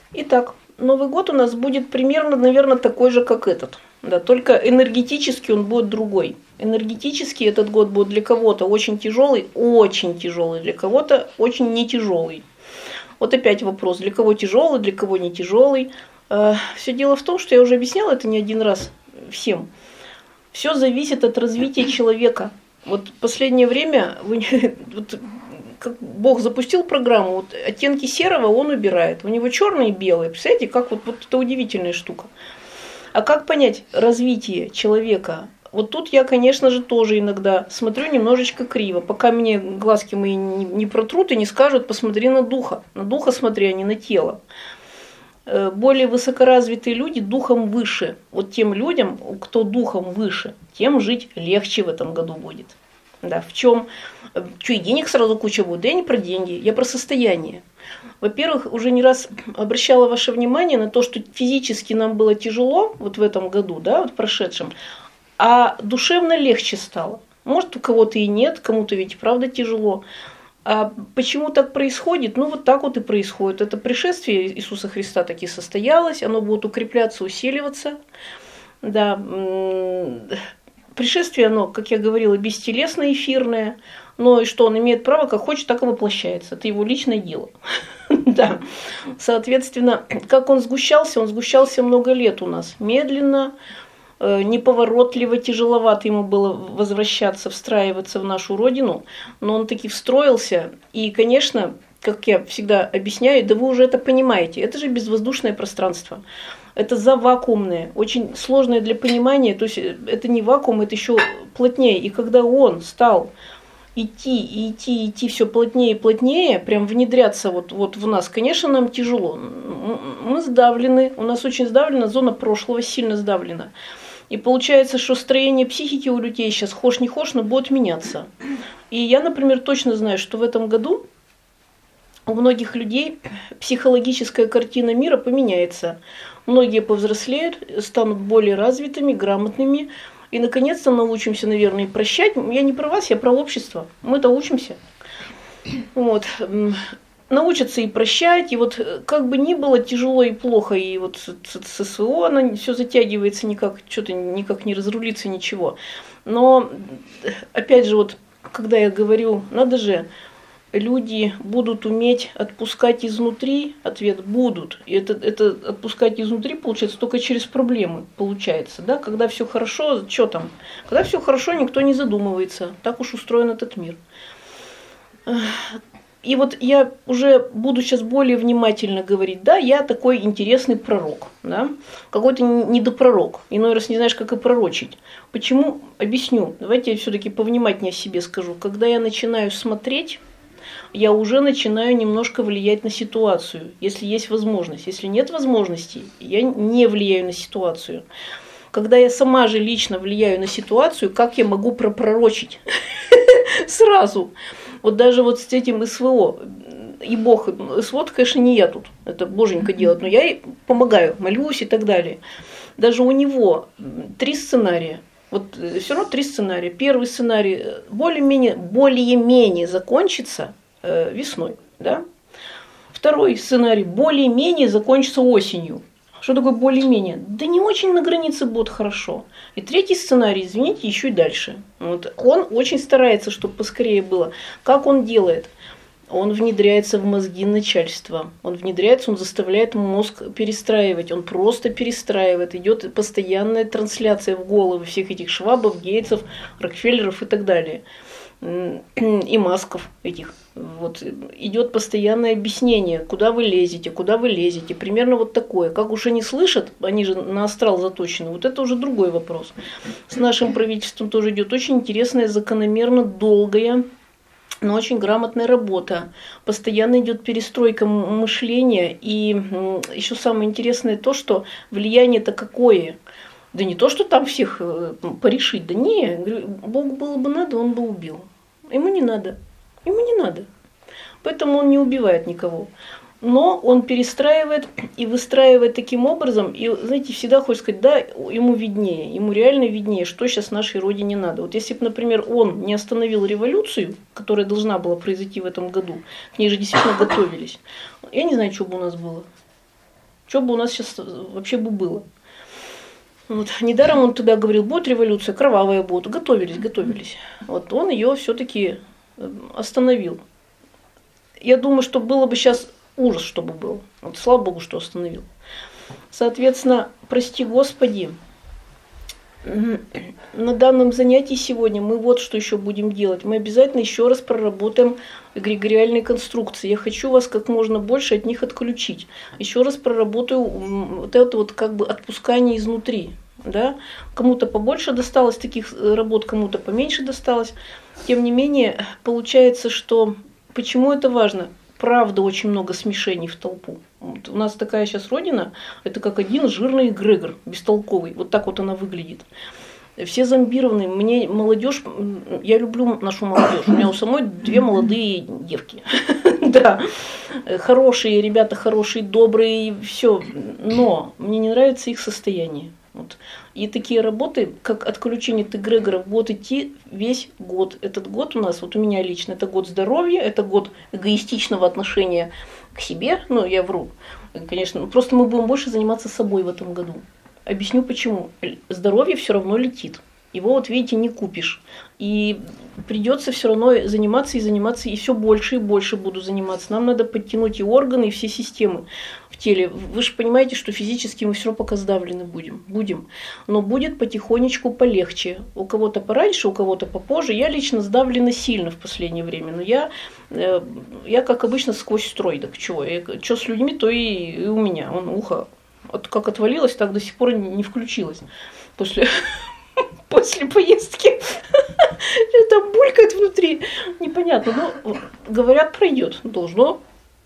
Итак, Новый год у нас будет примерно, наверное, такой же, как этот. Да, только энергетически он будет другой. Энергетически этот год будет для кого-то очень тяжелый, для кого-то очень не тяжелый. Вот опять вопрос, для кого тяжелый, для кого не тяжелый. Все дело в том, что я уже объясняла это не один раз всем. Все зависит от развития человека. Вот в последнее время вот, как Бог запустил программу, вот оттенки серого он убирает. У него черные и белые. Представляете, как вот это удивительная штука. А как понять развитие человека? Вот тут я, конечно же, тоже иногда смотрю немножечко криво, пока мне глазки мои не протрут и не скажут: посмотри на духа. На духа смотри, а не на тело. Более высокоразвитые люди духом выше. Вот тем людям, кто духом выше, тем жить легче в этом году будет. Да, в чем? Что, и денег сразу куча будет? Да я не про деньги, я про состояние. Во-первых, уже не раз обращала ваше внимание на то, что физически нам было тяжело вот в этом году, да, вот прошедшем, а душевно легче стало. Может, у кого-то и нет, кому-то ведь правда тяжело. А почему так происходит? Ну, вот так вот и происходит. Это пришествие Иисуса Христа таки состоялось, оно будет укрепляться, усиливаться. Да. Пришествие, оно, как я говорила, бестелесное, эфирное, но и что он имеет право, как хочет, так и воплощается. Это его личное дело. Да. Соответственно, как он сгущался много лет у нас. Медленно, неповоротливо, тяжеловато ему было возвращаться, встраиваться в нашу родину, но он таки встроился. И, конечно, как я всегда объясняю, да вы уже это понимаете, это же безвоздушное пространство. Это завакуумное, очень сложное для понимания, то есть это не вакуум, это еще плотнее. И когда он стал идти все плотнее и плотнее, прям внедряться вот в нас, конечно, нам тяжело. Мы сдавлены, у нас очень сдавлена зона прошлого, сильно сдавлена. И получается, что строение психики у людей сейчас, хошь не хошь, но будет меняться. И я, например, точно знаю, что в этом году у многих людей психологическая картина мира поменяется. Многие повзрослеют, станут более развитыми, грамотными. И, наконец-то, научимся, наверное, прощать. Я не про вас, я про общество. Мы-то учимся. Вот. Научатся и прощать, и вот как бы ни было тяжело и плохо, и вот с СВО оно все затягивается, что-то никак не разрулится, ничего. Но, опять же, вот когда я говорю, надо же, люди будут уметь отпускать изнутри, ответ будут. И это отпускать изнутри получается только через проблемы, получается, да? Когда все хорошо, что там? Когда все хорошо, никто не задумывается. Так уж устроен этот мир. И вот я уже буду сейчас более внимательно говорить, да, я такой интересный пророк, да, какой-то недопророк, иной раз не знаешь, как и пророчить. Почему? Объясню. Давайте я все-таки повнимательнее о себе скажу. Когда я начинаю смотреть, я уже начинаю немножко влиять на ситуацию, если есть возможность. Если нет возможности, я не влияю на ситуацию. Когда я сама же лично влияю на ситуацию, как я могу пророчить сразу? Вот даже вот с этим СВО, и Бог, СВО, конечно, не я тут, это Боженька делает, но я ей помогаю, молюсь и так далее. Даже у него 3 сценария. Вот все равно 3 сценария. Первый сценарий более-менее закончится весной, да? Второй сценарий более-менее закончится осенью. Что такое более-менее? Да не очень на границе будет хорошо. И третий сценарий, извините, еще и дальше. Вот. Он очень старается, чтобы поскорее было. Как он делает? Он внедряется в мозги начальства. Он заставляет мозг перестраивать. Он просто перестраивает. Идет постоянная трансляция в головы всех этих Швабов, Гейтсов, Рокфеллеров и так далее. И Масков этих. Вот, идет постоянное объяснение, куда вы лезете. Примерно вот такое. Как уж они слышат, они же на астрал заточены, вот это уже другой вопрос. С нашим правительством тоже идет очень интересная, закономерно долгая, но очень грамотная работа. Постоянно идет перестройка мышления. И еще самое интересное то, что влияние-то какое. Да не то, что там всех порешить, да не, Богу было бы надо, он бы убил. Ему не надо. Поэтому он не убивает никого. Но он перестраивает и выстраивает таким образом. И, знаете, всегда хочется сказать, да, ему виднее, ему реально виднее, что сейчас нашей родине надо. Вот если бы, например, он не остановил революцию, которая должна была произойти в этом году, к ней же действительно готовились, я не знаю, что бы у нас было. Что бы у нас сейчас вообще бы было? Вот. Недаром он тогда говорил, будет революция, кровавая будет. Готовились. Вот он ее все-таки остановил. Я думаю, что было бы сейчас ужас, чтобы был. Вот, слава Богу, что остановил. Соответственно, прости Господи, на данном занятии сегодня мы вот что еще будем делать. Мы обязательно еще раз проработаем эгрегориальные конструкции. Я хочу вас как можно больше от них отключить. Еще раз проработаю вот это вот как бы отпускание изнутри. Да? Кому-то побольше досталось таких работ, кому-то поменьше досталось. Тем не менее, получается, что почему это важно? Правда, очень много смешений в толпу. Вот у нас такая сейчас родина, это как один жирный эгрегор, бестолковый. Вот так вот она выглядит. Все зомбированы. Мне молодежь, я люблю нашу молодежь. У меня у самой 2 молодые девки. Да, хорошие ребята, хорошие, добрые, все. Но мне не нравится их состояние. Вот. И такие работы, как отключение от эгрегоров, будут идти весь год. Этот год у нас, вот у меня лично, это год здоровья, это год эгоистичного отношения к себе. Ну, я вру, конечно. Просто мы будем больше заниматься собой в этом году. Объясню почему. Здоровье все равно летит. Его, вот видите, не купишь. И придется все равно заниматься, и все больше и больше буду заниматься. Нам надо подтянуть и органы, и все системы в теле. Вы же понимаете, что физически мы все равно пока сдавлены будем. Но будет потихонечку полегче. У кого-то пораньше, у кого-то попозже. Я лично сдавлена сильно в последнее время. Но я как обычно, сквозь строй. Так чего? Что с людьми, то и у меня. Ухо как отвалилось, так до сих пор не включилось. После поездки. Там булькает внутри. Непонятно. Но, говорят, пройдет. Должно.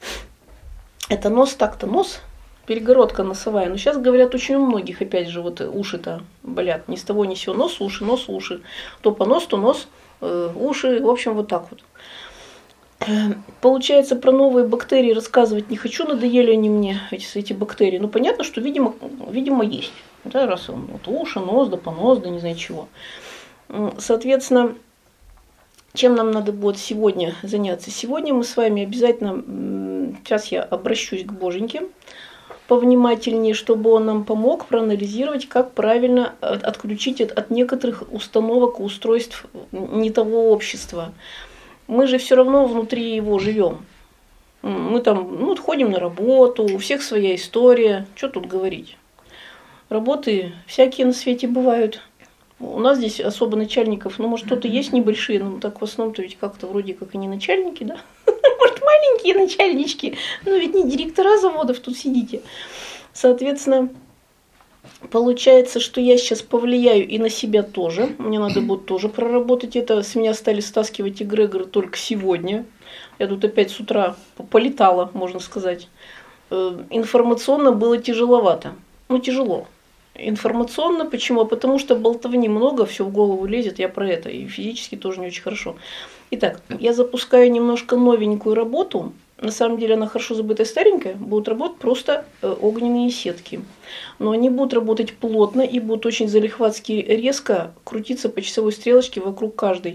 Это нос, так-то нос. Перегородка носовая. Но сейчас, говорят, очень у многих, опять же, вот уши-то болят. Ни с того ни с сего. Нос, уши. То понос, то нос, уши. В общем, вот так вот. Получается, про новые бактерии рассказывать не хочу. Надоели они мне, эти бактерии. Ну, понятно, что, видимо есть. Да, раз вот уши, нос, да понос, да не знаю чего. Соответственно, чем нам надо будет сегодня заняться? Сегодня мы с вами обязательно, сейчас я обращусь к Боженьке повнимательнее, чтобы он нам помог проанализировать, как правильно отключить от некоторых установок и устройств не того общества. Мы же все равно внутри его живем. Мы там ходим на работу, у всех своя история. Что тут говорить? Работы всякие на свете бывают. У нас здесь особо начальников, может, кто-то есть небольшие, но так в основном-то ведь как-то вроде как и не начальники, да? Может, маленькие начальнички, но ведь не директора заводов тут сидите. Соответственно, получается, что я сейчас повлияю и на себя тоже. Мне надо будет тоже проработать это. С меня стали стаскивать эгрегоры только сегодня. Я тут опять с утра полетала, можно сказать. Информационно было тяжеловато. Тяжело. Информационно. Почему? Потому что болтовни много, все в голову лезет, я про это. И физически тоже не очень хорошо. Итак, я запускаю немножко новенькую работу. На самом деле она хорошо забытая, старенькая. Будут работать просто огненные сетки. Но они будут работать плотно и будут очень залихватски резко крутиться по часовой стрелочке вокруг каждой.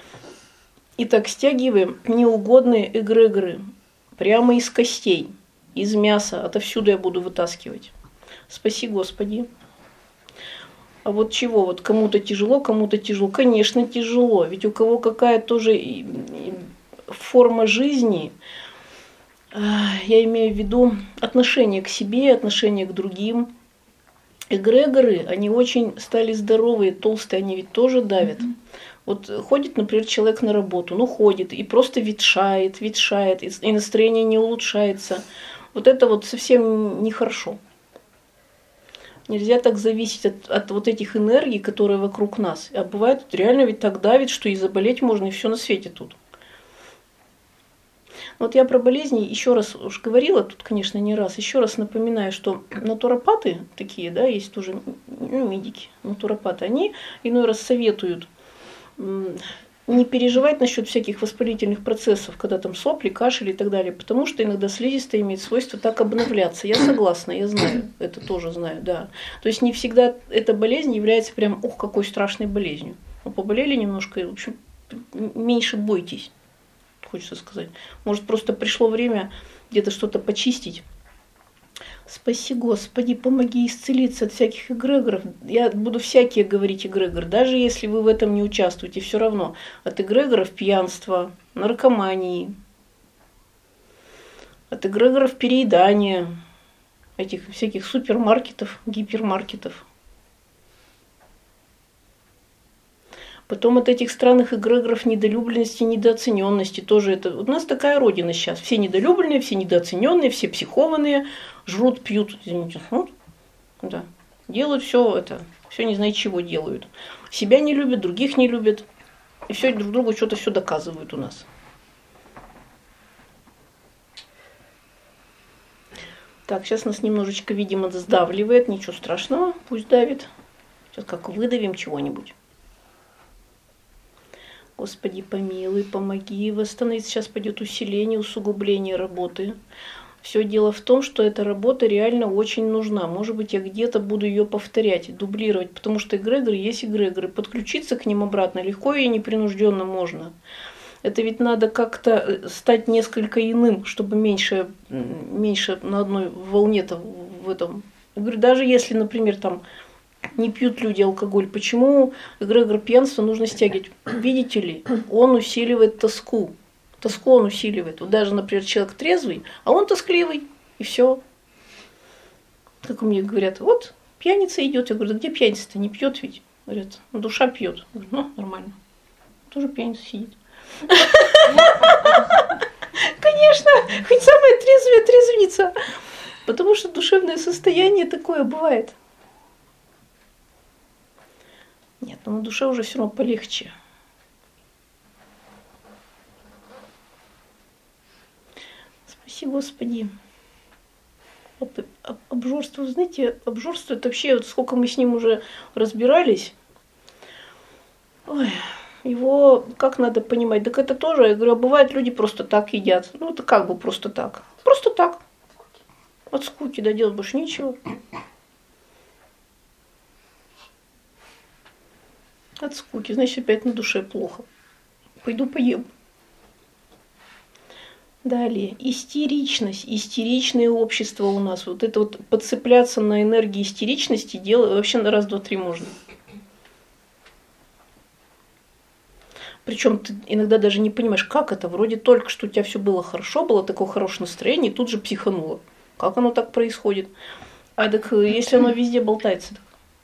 Итак, стягиваем неугодные эгрегоры прямо из костей, из мяса. Отовсюду я буду вытаскивать. Спаси Господи. А вот чего? Вот кому-то тяжело, кому-то тяжело. Конечно, тяжело. Ведь у кого какая тоже форма жизни, я имею в виду отношение к себе, отношение к другим. Эгрегоры, они очень стали здоровые, толстые, они ведь тоже давят. Вот ходит, например, человек на работу, ходит и просто ветшает, и настроение не улучшается. Вот это вот совсем нехорошо. Нельзя так зависеть от вот этих энергий, которые вокруг нас. А бывает реально ведь так давит, что и заболеть можно, и все на свете тут. Вот я про болезни еще раз уж говорила, тут, конечно, не раз. Еще раз напоминаю, что натуропаты такие, да, есть тоже медики, натуропаты, они иной раз советуют не переживать насчет всяких воспалительных процессов, когда там сопли, кашель и так далее, потому что иногда слизистая имеет свойство так обновляться. Я согласна, я знаю, это тоже знаю, да. То есть не всегда эта болезнь является прям, какой страшной болезнью. Но поболели немножко, в общем, меньше бойтесь, хочется сказать. Может, просто пришло время где-то что-то почистить Спаси, Господи, помоги исцелиться от всяких эгрегоров. Я буду всякие говорить эгрегор, даже если вы в этом не участвуете, все равно. От эгрегоров пьянства, наркомании, от эгрегоров переедания, этих всяких супермаркетов, гипермаркетов. Потом от этих странных эгрегоров недолюбленности, недооцененности. Тоже это. У нас такая родина сейчас. Все недолюбленные, все недооцененные, все психованные, жрут, пьют, извините, да. Делают все это, все не знаю чего делают. Себя не любят, других не любят. И все друг другу что-то все доказывают у нас. Так, сейчас нас немножечко, видимо, сдавливает. Ничего страшного, пусть давит. Сейчас как выдавим чего-нибудь. Господи, помилуй, помоги восстановить. Сейчас пойдет усиление, усугубление работы. Все дело в том, что эта работа реально очень нужна. Может быть, я где-то буду ее повторять, дублировать, потому что эгрегоры есть эгрегоры. Подключиться к ним обратно легко и непринужденно можно. Это ведь надо как-то стать несколько иным, чтобы меньше на одной волне-то в этом. Я говорю, даже если, например, там не пьют люди алкоголь, почему эгрегор пьянства нужно стягивать? Видите ли, он усиливает тоску. Тоску он усиливает. Вот даже, например, человек трезвый, а он тоскливый, и все. Как мне говорят, вот пьяница идет. Я говорю, да где пьяница-то? Не пьет ведь. Говорят, ну, душа пьет. Я говорю, ну, нормально. Тоже пьяница сидит. Конечно, хоть самая трезвая трезвница. Потому что душевное состояние такое бывает. Нет, но на душе уже все равно полегче. Спаси, Господи. Обжорство, знаете, обжорство, это вообще, вот сколько мы с ним уже разбирались, ой, его как надо понимать? Так это тоже, я говорю, а бывает люди просто так едят. Ну, это как бы просто так. Просто так. От скуки, да, делать больше нечего. От скуки, значит, опять на душе плохо. Пойду поем. Далее, истеричность, истеричное общество у нас. Вот это вот подцепляться на энергии истеричности дело вообще на раз, два, три можно. Причем ты иногда даже не понимаешь, как это. Вроде только что у тебя все было хорошо, было такое хорошее настроение, и тут же психануло. Как оно так происходит? А так если оно везде болтается, так.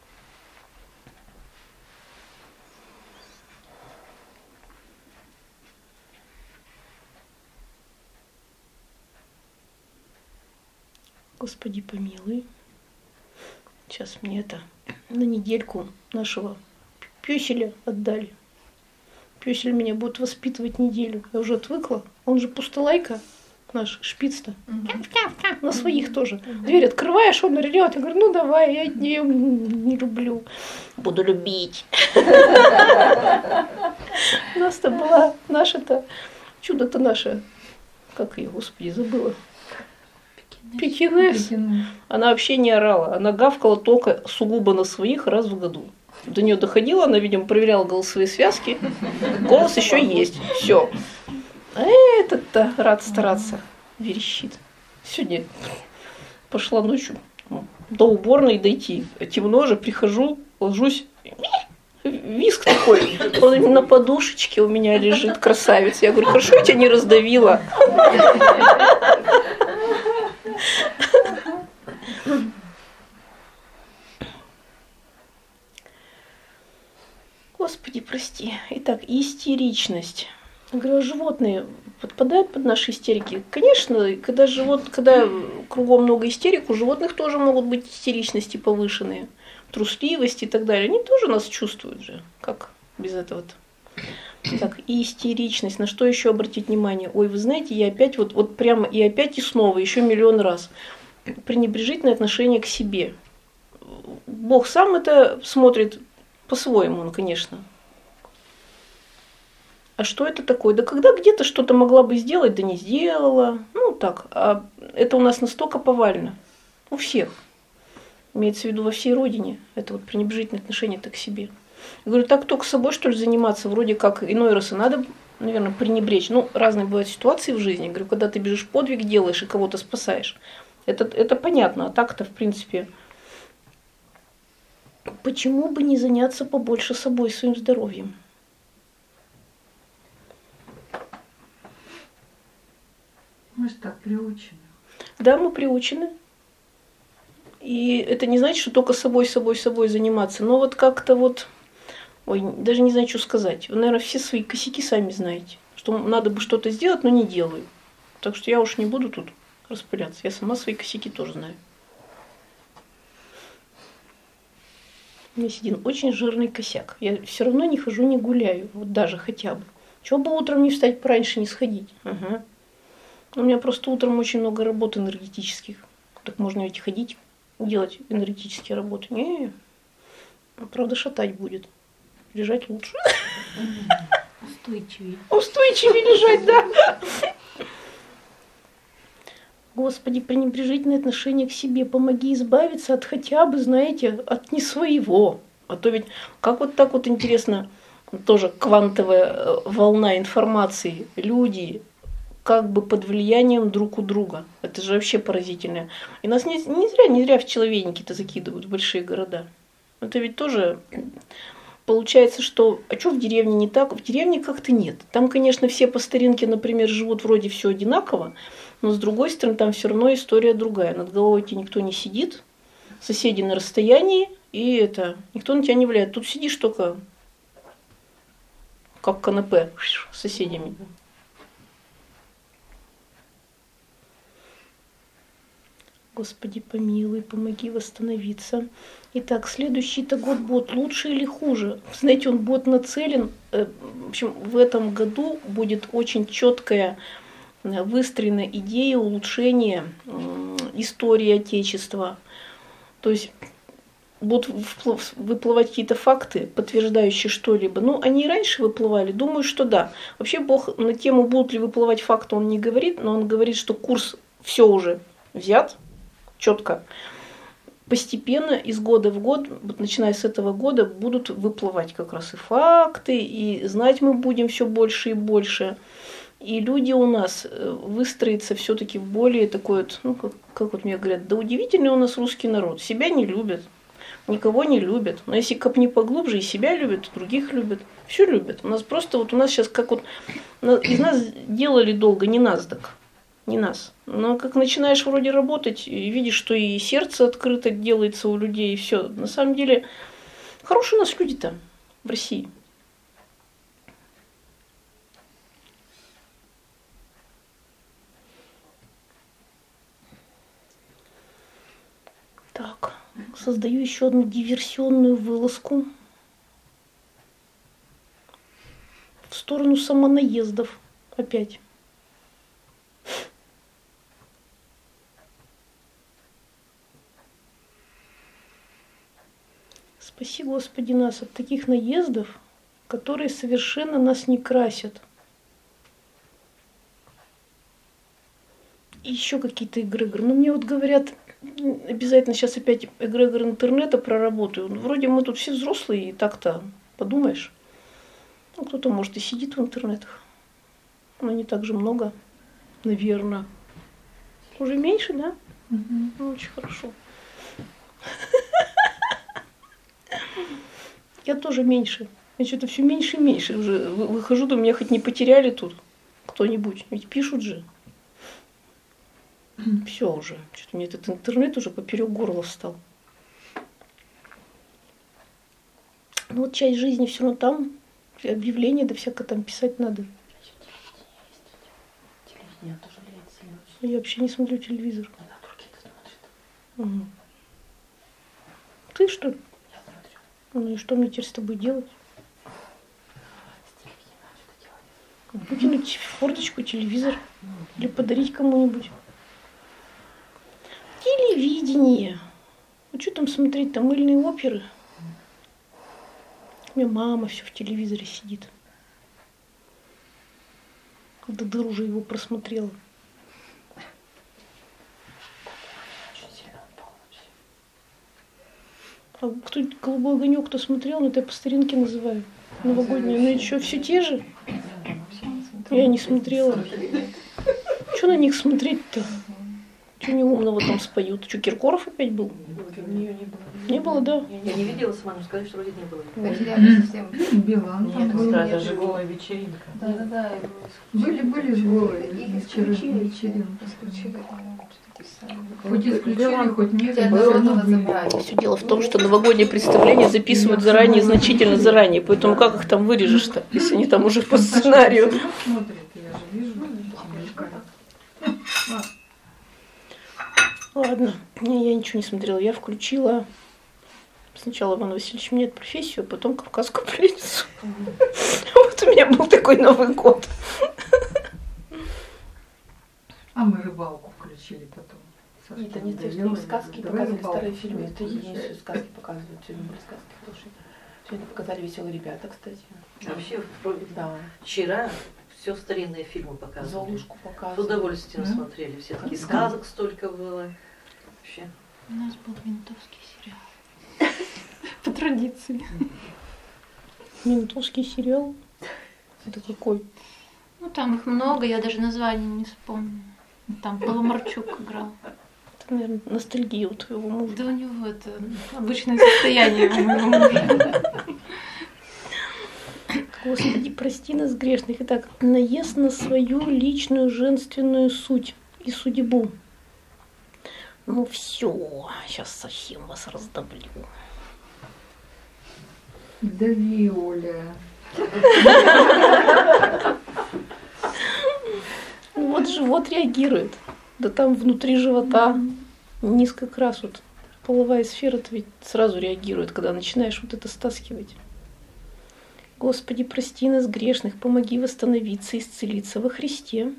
Господи, помилуй. Сейчас мне это на недельку нашего пёселя отдали. Пёсель меня будет воспитывать неделю. Я уже отвыкла. Он же пустолайка, наш шпиц-то. На своих тоже. Дверь открываешь, он орёт. Я говорю, ну давай, я не люблю. Буду любить. У нас-то была наша-то, чудо-то наше. Как ее, Господи, забыла. Пекинес. Она вообще не орала. Она гавкала только сугубо на своих раз в году. До нее доходила, она, видимо, проверяла голосовые связки. Голос еще есть. Все. А этот-то рад стараться. Верещит. Сегодня пошла ночью до уборной дойти. Темно же, прихожу, ложусь. Виск такой. Он на подушечке у меня лежит, красавец. Я говорю, хорошо, я тебя не раздавила. Господи, прости. Итак, истеричность. Я говорю, а животные подпадают под наши истерики? Конечно, когда кругом много истерик, у животных тоже могут быть истеричности повышенные, трусливость и так далее. Они тоже нас чувствуют же. Как без этого-то? Так, и истеричность. На что еще обратить внимание? Ой, вы знаете, я опять вот прямо и опять и снова, еще миллион раз. Пренебрежительное отношение к себе. Бог сам это смотрит по-своему, он, конечно. А что это такое? Да когда где-то что-то могла бы сделать, да не сделала. Ну так, а это у нас настолько повально. У всех. Имеется в виду во всей родине. Это вот пренебрежительное отношение-то к себе. Я говорю, так только собой, что ли, заниматься? Вроде как иной раз и надо, наверное, пренебречь. Ну, разные бывают ситуации в жизни. Я говорю, когда ты бежишь подвиг делаешь и кого-то спасаешь. Это понятно, а так-то, в принципе, почему бы не заняться побольше собой, своим здоровьем? Мы же так приучены. Да, мы приучены. И это не значит, что только собой заниматься. Но вот как-то вот, ой, даже не знаю, что сказать. Вы, наверное, все свои косяки сами знаете. Что надо бы что-то сделать, но не делаю. Так что я уж не буду тут распыляться. Я сама свои косяки тоже знаю. У меня есть один очень жирный косяк. Я все равно не хожу, не гуляю. Вот даже хотя бы. Чего бы утром не встать пораньше, не сходить? Ага. У меня просто утром очень много работ энергетических. Так можно ведь ходить, делать энергетические работы. Не, правда, шатать будет. Лежать лучше. Устойчивее. Устойчивее лежать, да. Господи, пренебрежительное отношение к себе. Помоги избавиться от хотя бы, знаете, от не своего. А то ведь, как вот так вот интересно, тоже квантовая волна информации. Люди как бы под влиянием друг у друга. Это же вообще поразительно. И нас не зря в человейники-то закидывают в большие города. Это ведь тоже получается, что а что в деревне не так? В деревне как-то нет. Там, конечно, все по старинке, например, живут вроде все одинаково, но с другой стороны, там все равно история другая. Над головой тебе никто не сидит, соседи на расстоянии, и это никто на тебя не влияет. Тут сидишь только как канапе с соседями. Господи, помилуй, помоги восстановиться. Итак, следующий-то год будет лучше или хуже? Знаете, он будет нацелен, в общем, в этом году будет очень четкая выстроена идея улучшения истории Отечества. То есть будут выплывать какие-то факты, подтверждающие что-либо. Ну, они и раньше выплывали, думаю, что да. Вообще Бог на тему, будут ли выплывать факты, он не говорит, но он говорит, что курс все уже взят, четко. Постепенно из года в год, начиная с этого года, будут выплывать как раз и факты, и знать мы будем все больше и больше. И люди у нас выстроятся все-таки в более такой вот, ну, как вот мне говорят, да удивительный у нас русский народ. Себя не любят, никого не любят. Но если копни поглубже, и себя любят, и других любят. Все любят. У нас просто вот у нас сейчас как вот из нас делали долго не нас так. Не нас. Но как начинаешь вроде работать, и видишь, что и сердце открыто делается у людей, и все. На самом деле, хорошие у нас люди-то в России. Так, создаю еще одну диверсионную вылазку в сторону самонаездов опять. Спаси, Господи, нас от таких наездов, которые совершенно нас не красят. И еще какие-то эгрегоры. Но мне вот говорят, обязательно сейчас опять эгрегор интернета проработаю. Вроде мы тут все взрослые, и так-то подумаешь. Ну, кто-то, может, и сидит в интернетах. Но не так же много, наверное. Уже меньше, да? Ну, очень хорошо. Я тоже меньше. Я что-то все меньше и меньше уже выхожу, да меня хоть не потеряли тут кто-нибудь. Ведь пишут же. Все уже. Что-то мне этот интернет уже поперек горла встал. Ну вот часть жизни все равно там. Объявления, да всякое там писать надо. Телевидение тоже влияет сильно. Я вообще не смотрю телевизор. Когда другие это смотрят. Угу. Ты что ли? Я смотрю. Ну и что мне теперь с тобой делать? С телевидением надо что-то делать. Выкинуть форточку телевизор или подарить кому-нибудь. Телевидение. Ну что там смотреть, там мыльные оперы. У меня мама все в телевизоре сидит. До дыр уже его просмотрела. Очень сильно упал вообще. А кто «Голубой огонек», кто смотрел, но это я по старинке называю. Новогодние. Ну еще все те же. Я не смотрела. Что на них смотреть-то? Что неумного там споют? Что, Киркоров опять был? Не было. Не было, да? Я не видела сама, но сказали, что вроде не было. Потеряли совсем. Билан там Нет, был. это же голая вечеринка. Да. Были же голые Их исключили. вечеринки. Исключили. Хоть исключили, хоть нет, Тебя все равно народного были. забрали. Все дело в том, что новогодние представления записывают заранее, значительно заранее. Поэтому как их там вырежешь-то, если они там уже по сценарию? Смотрит, я же вижу. мелькает. Ладно, я ничего не смотрела. Я включила сначала Иван Васильевич меняет профессию, а потом Кавказскую пленницу. Вот у меня был такой Новый год. А мы рыбалку включили потом. Сашка Это не довела, сказки давай показывали, рыбалку старые фильмы. Это включай. единственные сказки показывают. Сегодня были сказки хорошие. Сегодня показали «Веселые ребята», кстати. Вообще, Да. вчера все старинные фильмы показывали. Золушку С показывали. удовольствием Да? смотрели. Все таки Да. сказок столько было. Вообще. У нас был ментовский сериал. По традиции. Ментовский сериал. Это какой? Ну там их много, я даже название не вспомню. Там Поломарчук играл. Это, наверное, ностальгия у твоего мужа. Да у него это обычное состояние у моего мужа. Господи, прости нас грешных. Итак, наезд на свою личную женственную суть и судьбу. Ну все, сейчас совсем вас раздавлю. Дави, Оля. Ну вот живот реагирует. Да там внутри живота низко как раз вот половая сфера-то ведь сразу реагирует, когда начинаешь вот это стаскивать. Господи, прости нас грешных, помоги восстановиться, исцелиться во Христе.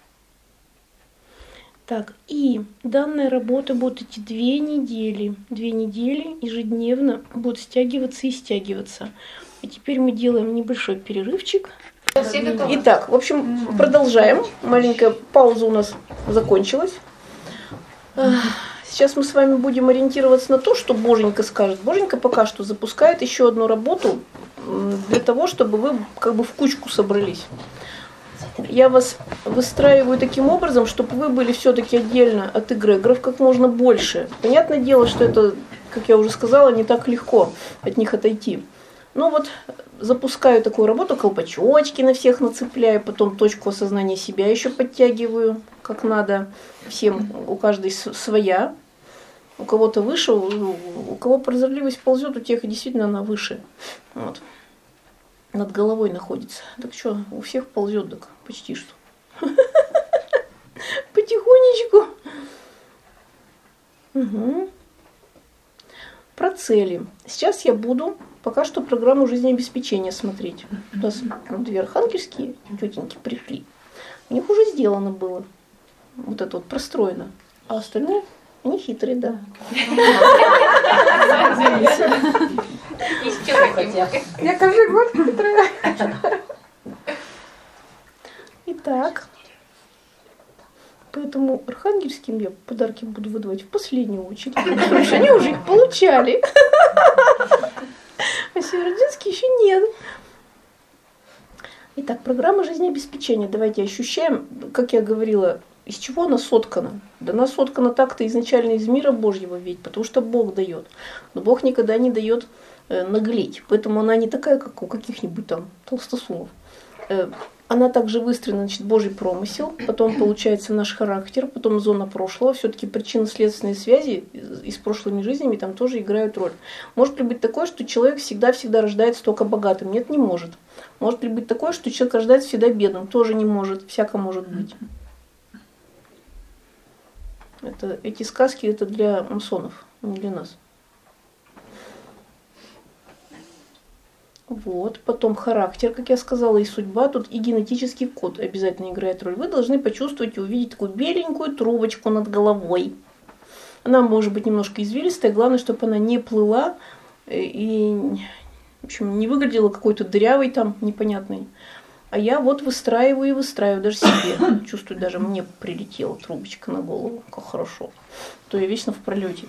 Так, и данная работа будет идти 2 недели. 2 недели ежедневно будут стягиваться и стягиваться. И теперь мы делаем небольшой перерывчик. Все готовы? Итак, в общем, продолжаем. Маленькая пауза у нас закончилась. Сейчас мы с вами будем ориентироваться на то, что Боженька скажет. Боженька пока что запускает еще одну работу для того, чтобы вы как бы в кучку собрались. Я вас выстраиваю таким образом, чтобы вы были все-таки отдельно от эгрегоров как можно больше. Понятное дело, что это, как я уже сказала, не так легко от них отойти. Ну вот, запускаю такую работу, колпачочки на всех нацепляю, потом точку осознания себя еще подтягиваю, как надо. Всем, у каждой своя. У кого-то выше, у кого прозорливость ползет, у тех действительно она выше. Вот. Над головой находится. Так что, у всех ползет, так почти что. Потихонечку. Угу. Про цели. Сейчас я буду пока что программу жизнеобеспечения смотреть. У нас 2 архангельские тетеньки пришли. У них уже сделано было. Вот это вот простроено. А остальное, они хитрые, да. Я каждый год хитрая. Итак, поэтому архангельским я подарки буду выдавать в последнюю очередь, потому что они уже их получали. А северодинские еще нет. Итак, программа жизнеобеспечения. Давайте ощущаем, как я говорила, из чего она соткана. Да она соткана так-то изначально из мира Божьего ведь, потому что Бог дает. Но Бог никогда не дает наглеть. Поэтому она не такая, как у каких-нибудь там толстосумов. Она также выстроена, значит, Божий промысел, потом получается наш характер, потом зона прошлого. Все-таки причинно-следственные связи и с прошлыми жизнями там тоже играют роль. Может ли быть такое, что человек всегда рождается только богатым? Нет, не может. Может ли быть такое, что человек рождается всегда бедным? Тоже не может. Всяко может быть. Эти сказки это для масонов, не для нас. Вот, потом характер, как я сказала, и судьба, тут и генетический код обязательно играет роль. Вы должны почувствовать и увидеть такую беленькую трубочку над головой. Она может быть немножко извилистая, главное, чтобы она не плыла и, в общем, не выглядела какой-то дырявой там, непонятной. А я вот выстраиваю и выстраиваю даже себе. Чувствую, даже мне прилетела трубочка на голову, как хорошо. То я вечно в пролете.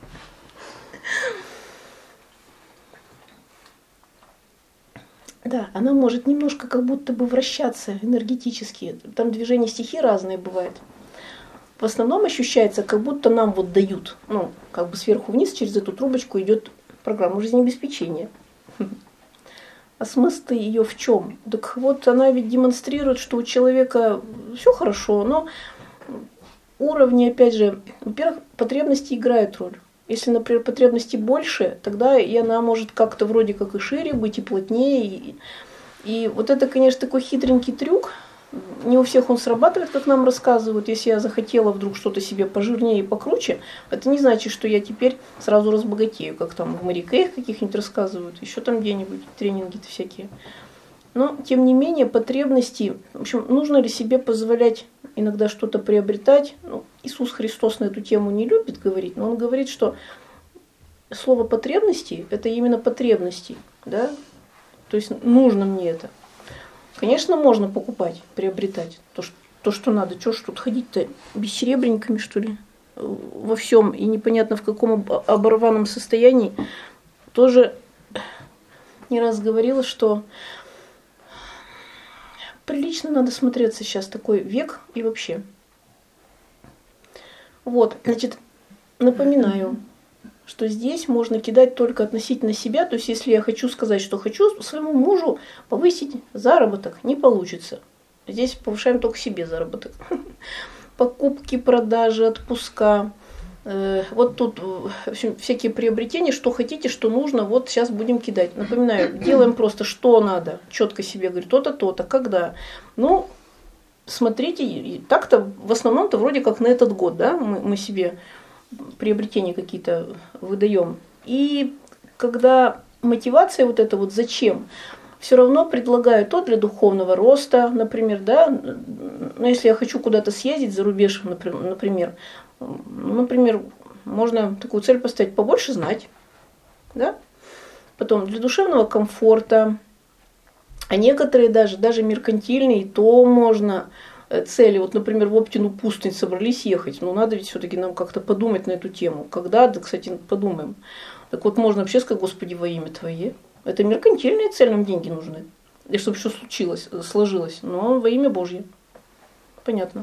Да, она может немножко как будто бы вращаться энергетически. Там движения стихий разные бывают. В основном ощущается, как будто нам вот дают, ну, как бы сверху вниз через эту трубочку идет программа жизнеобеспечения. А смысл ее в чем? Так вот, она ведь демонстрирует, что у человека все хорошо, но уровни, опять же, во-первых, потребности играют роль. Если, например, потребностей больше, тогда и она может как-то вроде как и шире быть, и плотнее. И вот это, конечно, такой хитренький трюк. Не у всех он срабатывает, как нам рассказывают. Если я захотела вдруг что-то себе пожирнее и покруче, это не значит, что я теперь сразу разбогатею, как там в Мэри Кей каких-нибудь рассказывают, еще там где-нибудь тренинги-то всякие. Но, тем не менее, потребности, в общем, нужно ли себе позволять иногда что-то приобретать? Ну, Иисус Христос на эту тему не любит говорить, но он говорит, что слово потребности – это именно потребности, да? То есть нужно мне это. Конечно, можно покупать, приобретать то, что надо. Чего ж тут ходить-то бессеребренниками, что ли, во всем, и непонятно в каком оборванном состоянии. Тоже не раз говорила, что прилично надо смотреться сейчас, такой век и вообще. Вот, значит, напоминаю, что здесь можно кидать только относительно себя. То есть, если я хочу сказать, что хочу своему мужу повысить заработок, не получится. Здесь повышаем только себе заработок. Покупки, продажи, отпуска. Вот тут, в общем, всякие приобретения, что хотите, что нужно, вот сейчас будем кидать. Напоминаю, делаем просто, что надо. Четко себе говорю, то-то, то-то, когда. Ну, смотрите, и так-то в основном-то вроде как на этот год, да, мы себе приобретения какие-то выдаем. И когда мотивация вот эта вот зачем, все равно предлагаю то для духовного роста, например, да, но если я хочу куда-то съездить за рубеж, например, можно такую цель поставить: побольше знать, да, потом для душевного комфорта, а некоторые даже меркантильные, то можно цели, вот, например, в Оптину пустынь собрались ехать, но надо ведь все-таки нам как-то подумать на эту тему. Когда, да, кстати, подумаем. Так вот, можно вообще сказать: Господи, во имя Твое. Это меркантильная цель, нам деньги нужны. И чтобы все случилось, сложилось, но во имя Божье. Понятно.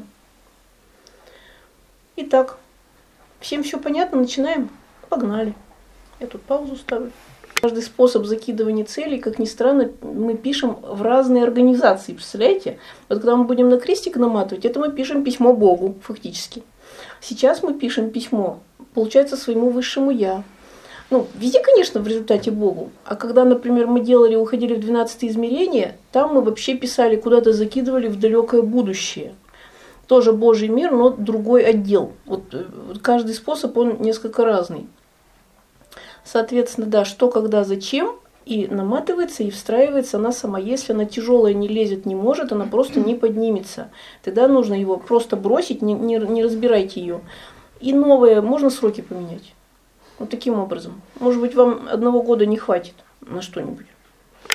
Итак, всем все понятно, начинаем? Погнали. Я тут паузу ставлю. Каждый способ закидывания целей, как ни странно, мы пишем в разные организации, представляете? Вот когда мы будем на крестик наматывать, это мы пишем письмо Богу, фактически. Сейчас мы пишем письмо, получается, своему высшему Я. Ну, везде, конечно, в результате Богу. А когда, например, мы уходили в 12-е измерение, там мы вообще писали, куда-то закидывали в далекое будущее. Тоже Божий мир, но другой отдел. Вот каждый способ, он несколько разный. Соответственно, да, что, когда, зачем, и наматывается, и встраивается она сама. Если она тяжелая, не лезет, не может, она просто не поднимется. Тогда нужно его просто бросить, не разбирайте ее. И новое, можно сроки поменять. Вот таким образом. Может быть, вам 1 года не хватит на что-нибудь.